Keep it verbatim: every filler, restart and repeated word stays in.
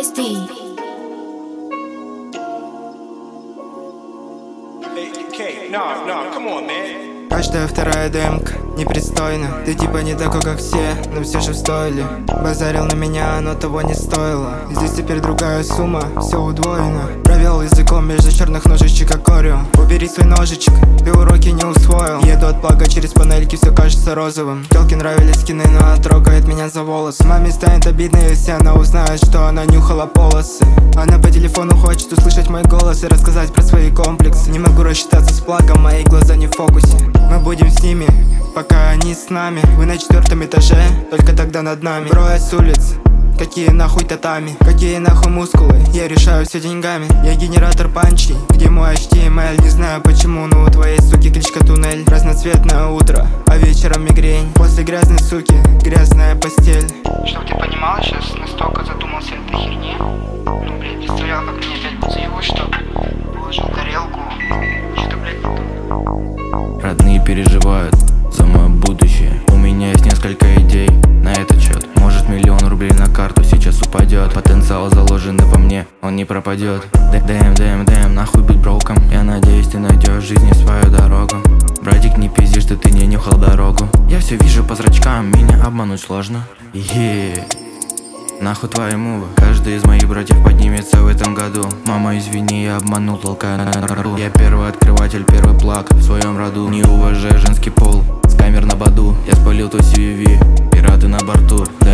Misty. Hey, K, no, no, come on, man. Каждая вторая демка непристойна. Ты типа не такой, как все, но все же в стойле. Базарил на меня, но того не стоило. Здесь теперь другая сумма, все удвоено. Провел языком между черных ножичек, как Орео. Убери свой ножичек, ты уроки не усвоил. Еду от плага через панельки, все кажется розовым. Телке нравились скины, но она трогает меня за волос. Маме станет обидно, если она узнает, что она нюхала полосы. Она по телефону хочет услышать мой голос и рассказать про свои комплексы. Не могу рассчитаться с плагом, мои глаза не в фокусе. Мы будем с ними, пока они с нами. Вы на четвертом этаже, только тогда над нами. Броя с улиц, какие нахуй татами, какие нахуй мускулы, я решаю все деньгами. Я генератор панчей, где мой эйч ти эм эль. Не знаю почему, но у твоей суки кличка Туннель. Разноцветное утро, а вечером мигрень. После грязной суки, грязная постель. Чтоб ты понимал, сейчас настолько задумался этой херне. Ну, блядь, представлял, как мне опять будет заебать, что положил тарелку. Что-то, блядь, Родные переживают за мое будущее. У меня есть несколько идей на этот счет. Может, миллион рублей на карту сейчас упадет. Потенциал заложенный во мне, он не пропадет. Дэм, дэм, дэм, нахуй быть броком. Я надеюсь, ты найдешь в жизни свою дорогу. Братик, не пизди, что ты не нюхал дорогу. Я все вижу по зрачкам, меня обмануть сложно. Еее. Нахуй твои мувы. Каждый из моих братьев поднимется в этом году. Мама, извини, я обманул, толкая на ру. Я первый открыватель, первый плаг в своем роду. Не уважая женский пол, с камер на боду. Я спалил то си ви ви, пираты на борту. Да